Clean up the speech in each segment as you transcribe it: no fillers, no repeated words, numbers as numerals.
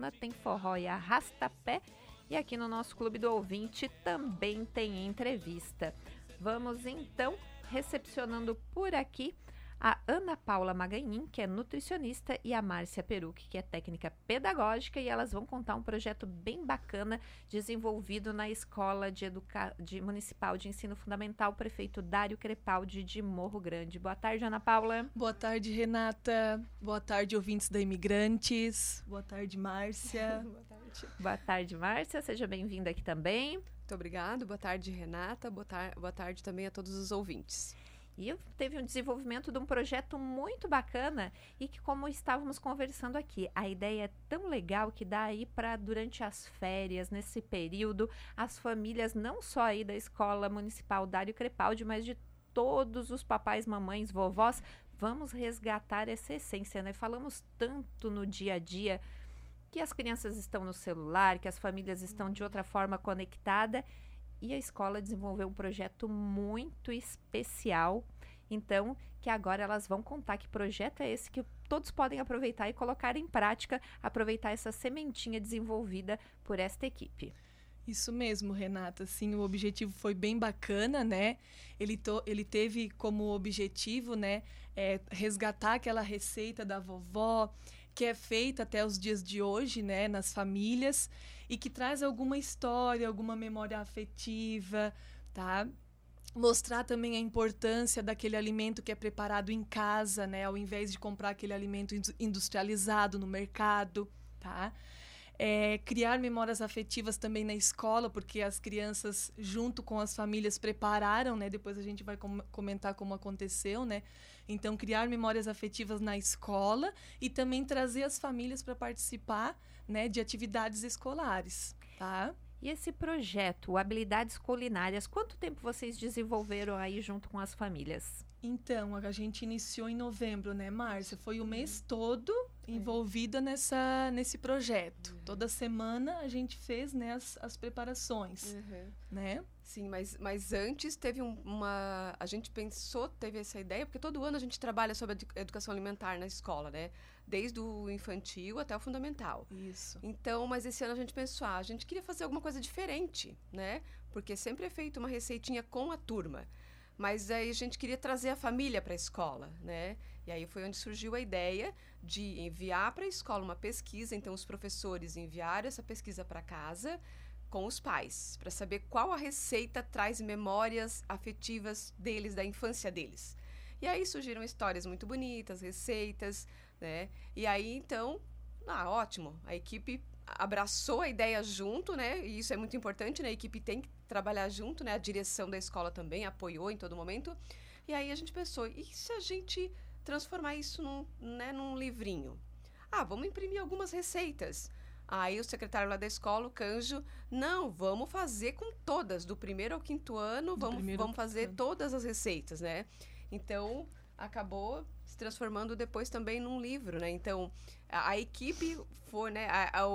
semana tem forró e arrasta-pé. E aqui no nosso Clube do Ouvinte também tem entrevista. Vamos então recepcionando por aqui a Ana Paula Maganhin, que é nutricionista, e a Márcia Perucchi, que é técnica pedagógica, e elas vão contar um projeto bem bacana desenvolvido na Escola Municipal de Ensino Fundamental Prefeito Dário Crepaldi de Morro Grande. Boa tarde, Ana Paula. Boa tarde, Renata. Boa tarde, ouvintes da Imigrantes. Boa tarde, Márcia. Boa tarde. Boa tarde, Márcia. Seja bem-vinda aqui também. Muito obrigada. Boa tarde, Renata. Boa tarde também a todos os ouvintes. E teve um desenvolvimento de um projeto muito bacana e que, como estávamos conversando aqui, a ideia é tão legal que dá aí para, durante as férias, nesse período, as famílias não só aí da Escola Municipal Dário Crepaldi, mas de todos os papais, mamães, vovós, vamos resgatar essa essência, né? Falamos tanto no dia a dia que as crianças estão no celular, que as famílias estão de outra forma conectadas. E a escola desenvolveu um projeto muito especial, então, que agora elas vão contar que projeto é esse que todos podem aproveitar e colocar em prática, aproveitar essa sementinha desenvolvida por esta equipe. Isso mesmo, Renata. Sim, o objetivo foi bem bacana, né? Ele teve como objetivo, né, resgatar aquela receita da vovó, que é feita até os dias de hoje, né, nas famílias, e que traz alguma história, alguma memória afetiva, tá? Mostrar também a importância daquele alimento que é preparado em casa, né, ao invés de comprar aquele alimento industrializado no mercado, tá? Criar memórias afetivas também na escola, porque as crianças, junto com as famílias, prepararam, né? Depois a gente vai comentar como aconteceu, né? Então, criar memórias afetivas na escola e também trazer as famílias para participar, né, de atividades escolares, tá? E esse projeto, Habilidades Culinárias, quanto tempo vocês desenvolveram aí junto com as famílias? Então, a gente iniciou em novembro, né, Márcia? Foi o mês todo envolvida nesse projeto. Toda semana a gente fez, né, as preparações, né? Sim, mas antes teve a gente teve essa ideia, porque todo ano a gente trabalha sobre a educação alimentar na escola, né? Desde o infantil até o fundamental. Isso. Então, mas esse ano a gente pensou, a gente queria fazer alguma coisa diferente, né? Porque sempre é feito uma receitinha com a turma. Mas aí a gente queria trazer a família para a escola, né? E aí foi onde surgiu a ideia de enviar para a escola uma pesquisa. Então, os professores enviaram essa pesquisa para casa com os pais, para saber qual a receita traz memórias afetivas deles, da infância deles. E aí surgiram histórias muito bonitas, receitas, né? E aí, então, ótimo, a equipe abraçou a ideia junto, né? E isso é muito importante, né? A equipe tem que trabalhar junto, né? A direção da escola também apoiou em todo momento. E aí a gente pensou, e se a gente transformar isso num livrinho? Vamos imprimir algumas receitas. Aí o secretário lá da escola, o Canjo, não, vamos fazer com todas, do primeiro ao quinto ano, vamos fazer todas as receitas, né? Então, acabou se transformando depois também num livro, né? Então, a equipe foi, né?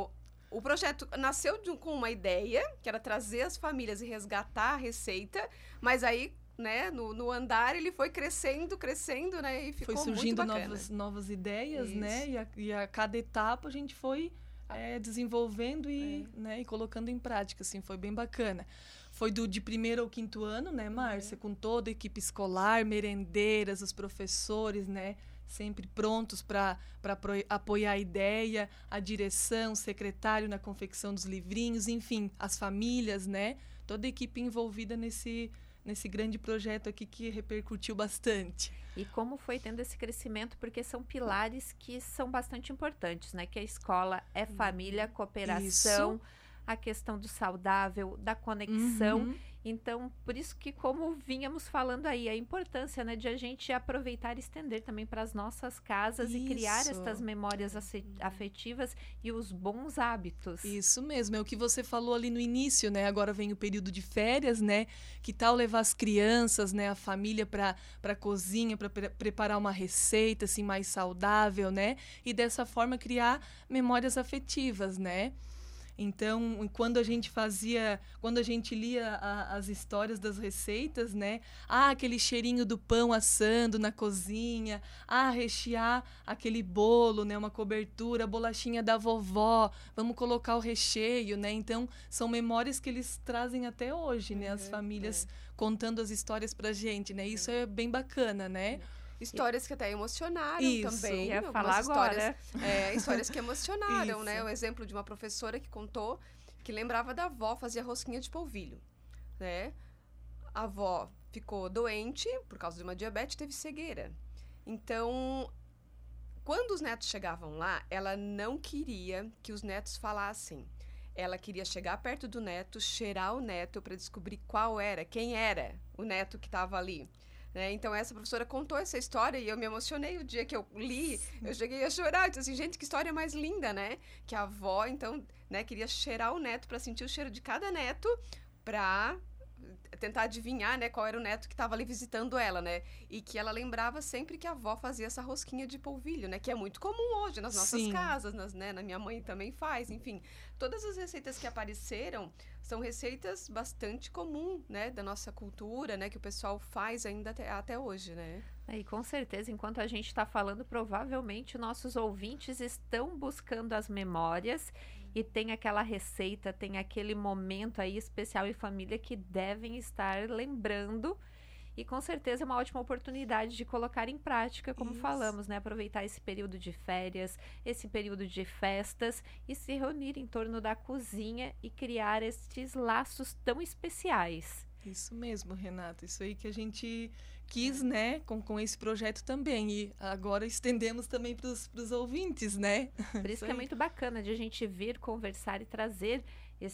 O projeto nasceu com uma ideia, que era trazer as famílias e resgatar a receita, mas aí, né, no andar ele foi crescendo, né, e ficou muito bacana. Foi surgindo novas ideias, isso, né, e a cada etapa a gente foi desenvolvendo né, e colocando em prática, assim, foi bem bacana. Foi de primeiro ao quinto ano, né, Márcia, com toda a equipe escolar, merendeiras, os professores, né, sempre prontos para apoiar a ideia, a direção, o secretário na confecção dos livrinhos, enfim, as famílias, né? Toda a equipe envolvida nesse grande projeto aqui que repercutiu bastante. E como foi tendo esse crescimento, porque são pilares que são bastante importantes, né? Que a escola é família, cooperação, isso, a questão do saudável, da conexão. Então, por isso que, como vínhamos falando aí, a importância, né, de a gente aproveitar e estender também para as nossas casas e criar estas memórias afetivas e os bons hábitos. Isso mesmo, é o que você falou ali no início, né? Agora vem o período de férias, né? Que tal levar as crianças, né, a família para a cozinha, para preparar uma receita assim mais saudável, né? E dessa forma criar memórias afetivas, né? Então, quando a gente lia as histórias das receitas, né? Aquele cheirinho do pão assando na cozinha, rechear aquele bolo, né? Uma cobertura, a bolachinha da vovó, vamos colocar o recheio, né? Então, são memórias que eles trazem até hoje, né? As famílias contando as histórias pra gente, né? Isso é bem bacana, né? Histórias que até emocionaram também. Ia falar agora. Histórias que emocionaram, né? Isso. O exemplo de uma professora que contou que lembrava da avó, fazia rosquinha de polvilho, né? A avó ficou doente por causa de uma diabetes, teve cegueira. Então, quando os netos chegavam lá, ela não queria que os netos falassem. Ela queria chegar perto do neto, cheirar o neto para descobrir quem era o neto que estava ali. Né? Então, essa professora contou essa história e eu me emocionei o dia que eu li. Eu cheguei a chorar. Eu disse assim, gente, que história mais linda, né? Que a avó, então, né, queria cheirar o neto para sentir o cheiro de cada neto para tentar adivinhar, né, qual era o neto que estava ali visitando ela, né? E que ela lembrava sempre que a avó fazia essa rosquinha de polvilho, né? Que é muito comum hoje nas nossas casas, né? Na minha mãe também faz, enfim. Todas as receitas que apareceram são receitas bastante comuns, né? Da nossa cultura, né? Que o pessoal faz ainda até hoje, né? E com certeza, enquanto a gente está falando, provavelmente nossos ouvintes estão buscando as memórias e tem aquela receita, tem aquele momento aí especial em família que devem estar lembrando. E com certeza é uma ótima oportunidade de colocar em prática, como falamos, né? Aproveitar esse período de férias, esse período de festas e se reunir em torno da cozinha e criar estes laços tão especiais. Isso mesmo, Renata. Isso aí que a gente quis, né, com esse projeto também. E agora estendemos também para os ouvintes, né? Por isso que é muito bacana de a gente vir conversar e trazer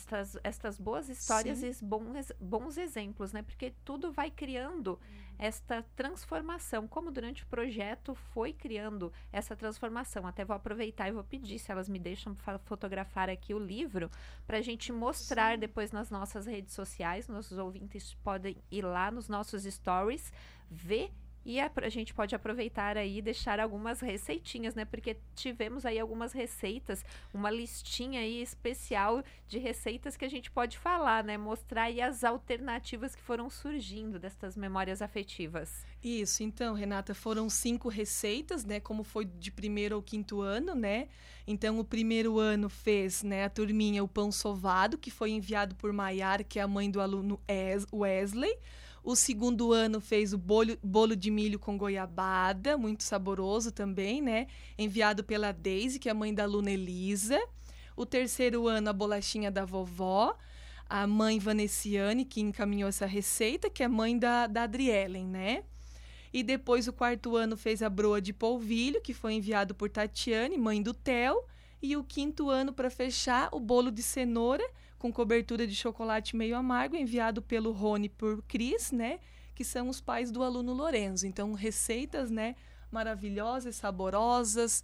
estas boas histórias e bons exemplos, né? Porque tudo vai criando esta transformação, como durante o projeto foi criando essa transformação. Até vou aproveitar e vou pedir, se elas me deixam fotografar aqui o livro, para a gente mostrar depois nas nossas redes sociais. Nossos ouvintes podem ir lá nos nossos stories, ver. E a gente pode aproveitar aí e deixar algumas receitinhas, né? Porque tivemos aí algumas receitas, uma listinha aí especial de receitas que a gente pode falar, né? Mostrar aí as alternativas que foram surgindo destas memórias afetivas. Isso, então, Renata, foram 5 receitas, né? Como foi de 1º ao 5º ano, né? Então, o 1º ano fez, né, a turminha, o pão sovado, que foi enviado por Maiara, que é a mãe do aluno Wesley. O 2º ano fez o bolo de milho com goiabada, muito saboroso também, né? Enviado pela Deise, que é a mãe da aluna Elisa. O 3º ano, a bolachinha da vovó, a mãe Vanessiane, que encaminhou essa receita, que é mãe da Adrielen, né? E depois, o 4º ano, fez a broa de polvilho, que foi enviado por Tatiane, mãe do Theo. E o 5º ano, para fechar, o bolo de cenoura, com cobertura de chocolate meio amargo, enviado pelo Rony por Cris, né? Que são os pais do aluno Lorenzo. Então, receitas, né? Maravilhosas, saborosas,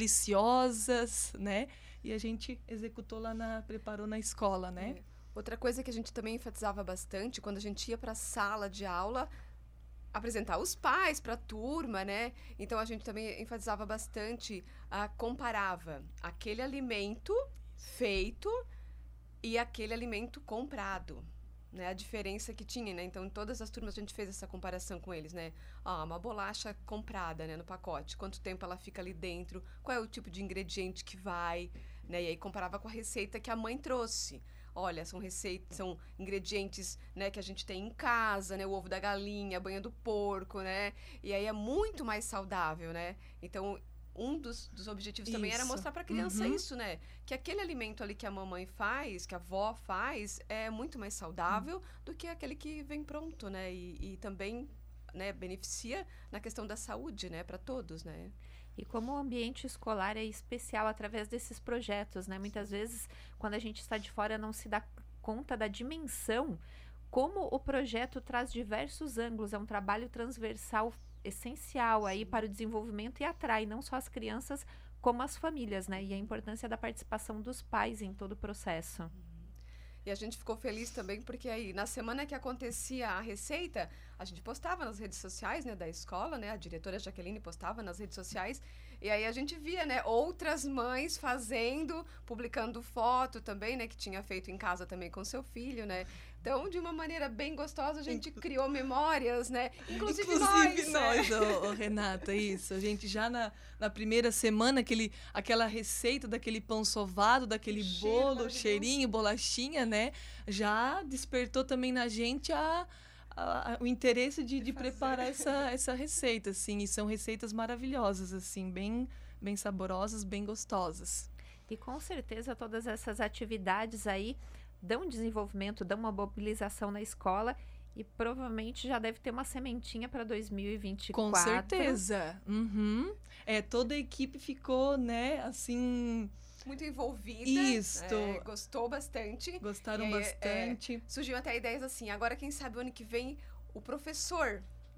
deliciosas, né? E a gente executou preparou na escola, né? Outra coisa que a gente também enfatizava bastante, quando a gente ia para a sala de aula, apresentar os pais para a turma, né? Então, a gente também enfatizava bastante, comparava aquele alimento feito e aquele alimento comprado, né? A diferença que tinha, né? Então, em todas as turmas a gente fez essa comparação com eles, né? Uma bolacha comprada, né, no pacote, quanto tempo ela fica ali dentro, qual é o tipo de ingrediente que vai, né? E aí comparava com a receita que a mãe trouxe. Olha, são ingredientes, né, que a gente tem em casa, né? O ovo da galinha, a banha do porco, né? E aí é muito mais saudável, né? Então, um dos objetivos também era mostrar para a criança isso, né? Que aquele alimento ali que a mamãe faz, que a avó faz, é muito mais saudável do que aquele que vem pronto, né? E também, né, beneficia na questão da saúde, né? Para todos, né? E como o ambiente escolar é especial através desses projetos, né? Muitas vezes, quando a gente está de fora, não se dá conta da dimensão, como o projeto traz diversos ângulos, é um trabalho transversal essencial aí para o desenvolvimento e atrai não só as crianças, como as famílias, né? E a importância da participação dos pais em todo o processo. E a gente ficou feliz também porque aí, na semana que acontecia a receita, a gente postava nas redes sociais, né, da escola, né, a diretora Jaqueline postava nas redes sociais, e aí a gente via, né, outras mães fazendo, publicando foto também, né, que tinha feito em casa também com seu filho, né. Então, de uma maneira bem gostosa, a gente criou memórias, né? Inclusive nós, Renata, isso. A gente já na primeira semana, aquela receita daquele pão sovado, daquele bolo, cheirinho, bolachinha, né? Já despertou também na gente o interesse de preparar essa receita, assim. E são receitas maravilhosas, assim, bem saborosas, bem gostosas. E com certeza todas essas atividades aí dão desenvolvimento, dão uma mobilização na escola e provavelmente já deve ter uma sementinha para 2024. Com certeza. Uhum. Toda a equipe ficou, né, assim... muito envolvida. Isso. Gostou bastante. Gostaram bastante. Surgiu até ideias assim, agora quem sabe o ano que vem o professor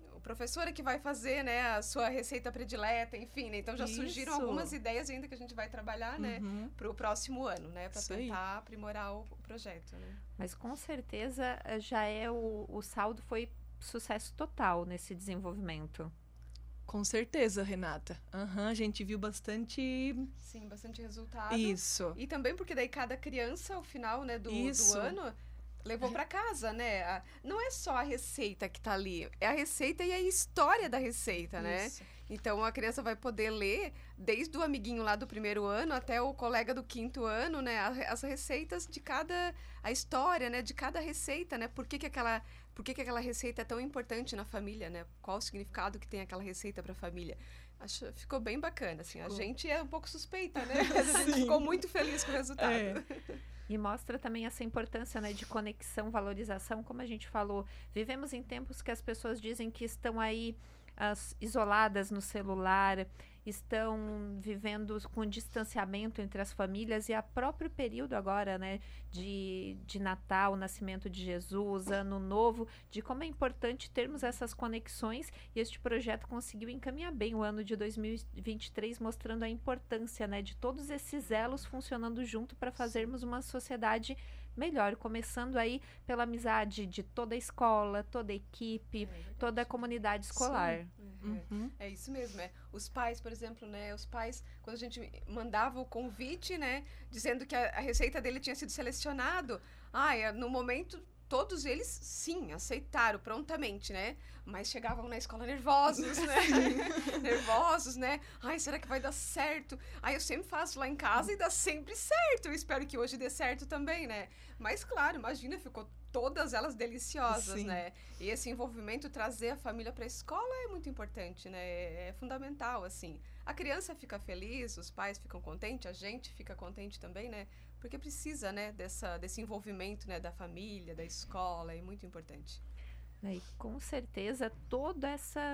é que vai fazer, né, a sua receita predileta, enfim, né? Então já surgiram algumas ideias ainda que a gente vai trabalhar, né, para o próximo ano, né, para tentar aprimorar o projeto, né? Mas com certeza já o saldo foi sucesso total nesse desenvolvimento. Com certeza, Renata. A gente viu bastante... Sim, bastante resultado. Isso. E também porque daí cada criança, ao final, né, do ano... levou para casa, né? Não é só a receita que tá ali, é a receita e a história da receita, né? Então, a criança vai poder ler, desde o amiguinho lá do primeiro ano até o colega do quinto ano, né? As receitas de a história, né? De cada receita, né? Por que aquela receita é tão importante na família, né? Qual o significado que tem aquela receita para a família? Ficou bem bacana, assim. A gente é um pouco suspeita, né? Mas a gente ficou muito feliz com o resultado. E mostra também essa importância, né, de conexão, valorização, como a gente falou. Vivemos em tempos que as pessoas dizem que estão aí isoladas no celular, estão vivendo com distanciamento entre as famílias, e a próprio período agora, né, de Natal, nascimento de Jesus, Ano Novo, de como é importante termos essas conexões, e este projeto conseguiu encaminhar bem o ano de 2023, mostrando a importância, né, de todos esses elos funcionando junto para fazermos uma sociedade melhor, começando aí pela amizade de toda a escola, toda a equipe, toda a comunidade escolar. É isso mesmo, Os pais, por exemplo, né? Os pais, quando a gente mandava o convite, né? Dizendo que a receita dele tinha sido selecionado, no momento... todos eles, sim, aceitaram prontamente, né? Mas chegavam na escola nervosos, né? Nervosos, né? Será que vai dar certo? Eu sempre faço lá em casa e dá sempre certo. Eu espero que hoje dê certo também, né? Mas, claro, imagina, ficou todas elas deliciosas, né? E esse envolvimento, trazer a família para a escola é muito importante, né? É fundamental, assim. A criança fica feliz, os pais ficam contentes, a gente fica contente também, né? Porque precisa, né, desse envolvimento, né, da família, da escola, é muito importante. E com certeza todo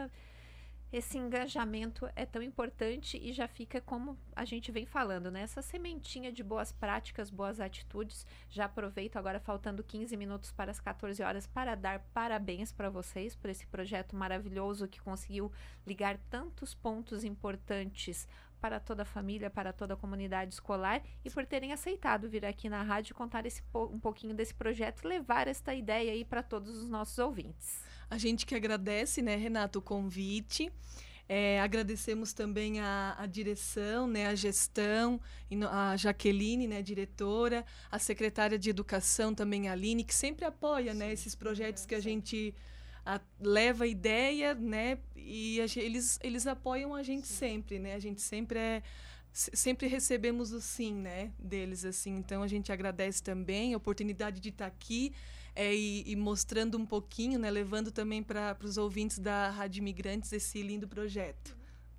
esse engajamento é tão importante, e já fica, como a gente vem falando, né, essa sementinha de boas práticas, boas atitudes. Já aproveito agora, faltando 15 minutos para as 14 horas, para dar parabéns para vocês por esse projeto maravilhoso que conseguiu ligar tantos pontos importantes para toda a família, para toda a comunidade escolar, e por terem aceitado vir aqui na rádio contar um pouquinho desse projeto, levar esta ideia aí para todos os nossos ouvintes. A gente que agradece, né, Renata, o convite. Agradecemos também a direção, né, a gestão, a Jaqueline, né, diretora, a secretária de Educação também, a Aline, que sempre apoia, né, esses projetos que a gente leva a ideia, né, e eles apoiam a gente sempre, né, a gente sempre recebemos o sim, né, deles, assim. Então a gente agradece também a oportunidade de estar aqui e mostrando um pouquinho, né, levando também para os ouvintes da Rádio Imigrantes esse lindo projeto.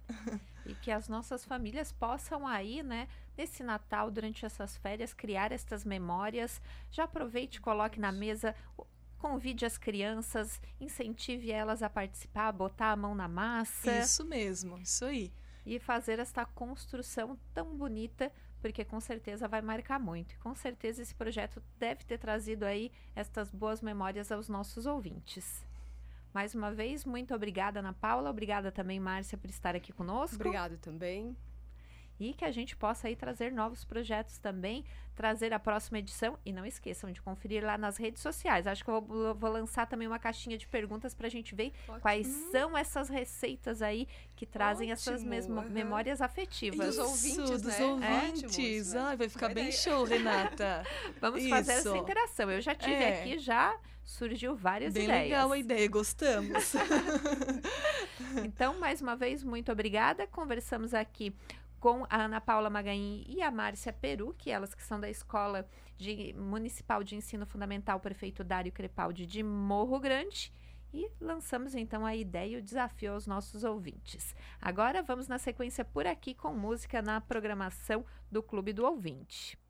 E que as nossas famílias possam aí, né, nesse Natal, durante essas férias, criar estas memórias. Já aproveite e coloque na mesa, convide as crianças, incentive elas a participar, a botar a mão na massa. Isso mesmo, isso aí. E fazer esta construção tão bonita, porque com certeza vai marcar muito. E com certeza esse projeto deve ter trazido aí estas boas memórias aos nossos ouvintes. Mais uma vez, muito obrigada, Ana Paula. Obrigada também, Márcia, por estar aqui conosco. Obrigada também. e que a gente possa aí trazer novos projetos também, trazer a próxima edição. E não esqueçam de conferir lá nas redes sociais. Acho que eu vou lançar também uma caixinha de perguntas para a gente ver quais são essas receitas aí que trazem essas memórias afetivas. E dos ouvintes, dos né? ouvintes. Ai, vai ficar bem show, Renata. Vamos fazer essa interação. Eu já tive aqui, já surgiu várias bem ideias. Bem legal a ideia, gostamos. Então, mais uma vez, muito obrigada. Conversamos aqui com a Ana Paula Magain e a Márcia Peru, elas que são da Escola Municipal de Ensino Fundamental Prefeito Dário Crepaldi de Morro Grande. E lançamos então a ideia e o desafio aos nossos ouvintes. Agora vamos na sequência por aqui com música na programação do Clube do Ouvinte.